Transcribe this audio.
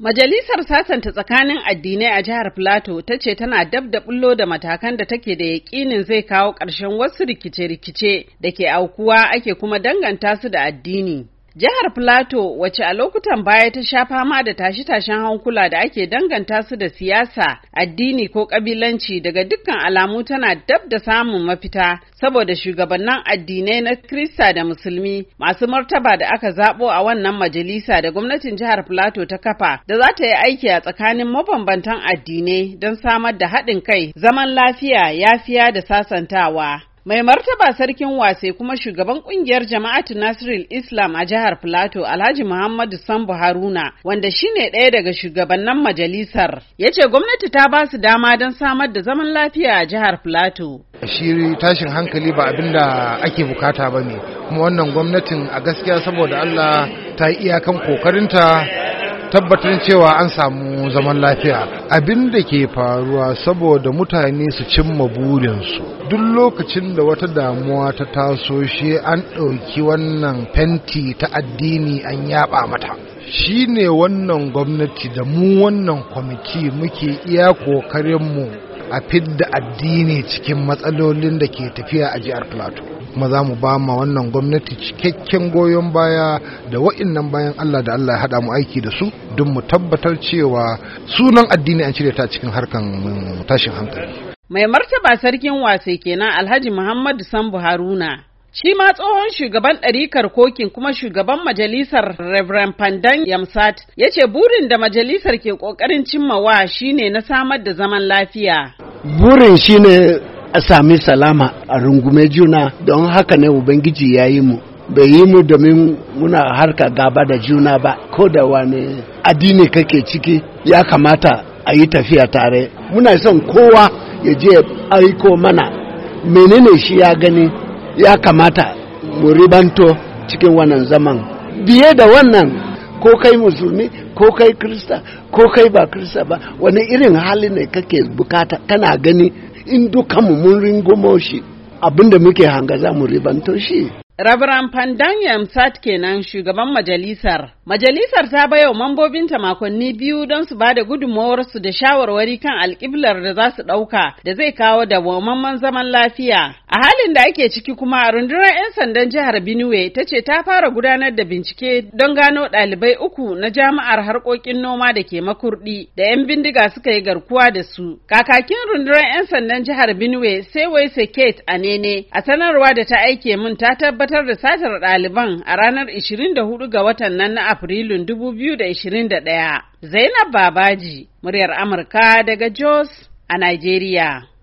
Majalisar sasanta tsakanin addinai a jihar Filato ta ce tana dab da bullo da matakan da take da yaƙinin zai kawo ƙarshen wasu rikice-rikice da ke aukuwa ake kuma danganta su da addini. Jihar Filato wacce a lokutan baya ta sha fama da tashe-tashen hankula da ake danganta su da siyasa, addini ko kabilanci daga dukkan alamu tana dab da samun mafita saboda shugabannin addinai na Kirista da Musulmi masu martaba da aka zabo a wannan majalisa da gwamnatin jihar Filato ta kafa da za ta yi aiki a tsakanin mabambantan addinai don samar da haɗin kai, zaman lafiya, yafiya da sasantawa. Mai martaba sarkin wase kuma shugaban kungiyar jama'atu Nasirul Islam a jihar Filato Alhaji Muhammadu Sambu Haruna wanda shine ɗaya daga shugabannin majalisar ya ce gwamnati ta ba su dama don samar da zaman lafiya a jihar Filato. Shi tashin hankali ba abin da ake bukata ba ne, kuma wannan gwamnatin a gaskiya saboda Allah ta yi iyakan kokarinta tabbatar cewa an samu zaman lafiya. Abin da ke faruwa saboda mutane su cimma burinsu duk lokacin da wata damuwa ta taso shi an ɗauki wannan fenti ta addini an yaba mata. Shi ne wannan gwamnati da mu wannan kwamiti muke iya ƙoƙarinmu a fidda addini cikin matsalolin da ke tafiya a jihar Filato. Kuma za mu ba ma wannan gwamnati cikakken goyon baya da wa'innan bayan Allah da Allah ya haɗa mu aiki da su don mu tabbatar cewa sunan addini an cire ta cikin harkan tashin hankali. Mai martaba sarkin wase kenan Alhaji Muhammadu Sambu Haruna. Shi ma tsohon shugaban ɗarikar kokin kuma shugaban majalisar Reverend Pandan Yamsat ya ce burin da majalisar ke ƙoƙarin cimmawa shine na samar da zaman lafiya. Burin shine a sami salama a rungume juna, don haka ne Ubangiji ya yi mu. Bai yi mu domin muna harka gaba da juna ba, ko da wani addini kake ciki ya kamata a yi tafiya tare. Muna son kowa ya je aiko mana menene shi ya gani ya kamata mu ribanto cikin wannan zaman. Biye da wannan, ko kai musulmi ko kai krista ko kai ba krista ba, wani irin hali ne kake bukata kana gani in dukanmu mun ringomo shi abinda muke hanga za mu ribanto shi. Rabaran Pandan Yamsat kenan shugaban majalisar. Majalisar ta bayo mambobinta makonni 2 don su bada gudunmawarsu da shawarwari kan alƙiblar da za su ɗauka da zai kawo dawwammamen zaman lafiya. A halin da ake ciki kuma rundunar 'yan sandan jihar Benue ta ce ta fara gudanar da bincike don gano ɗalibai 3 na jami'ar harkokin noma da ke Makurdi da 'yan bindiga suka yi garkuwa da su. Kakakin rundunar 'yan sandan jihar Benue Sewai Seket Anene a sanarwa da ta aike min ta tabbatar da satar ɗaliban a ranar 24 ga watan nan na Afrilun 2021. Zainab Babaji, muryar Amurka daga Jos a Nigeria.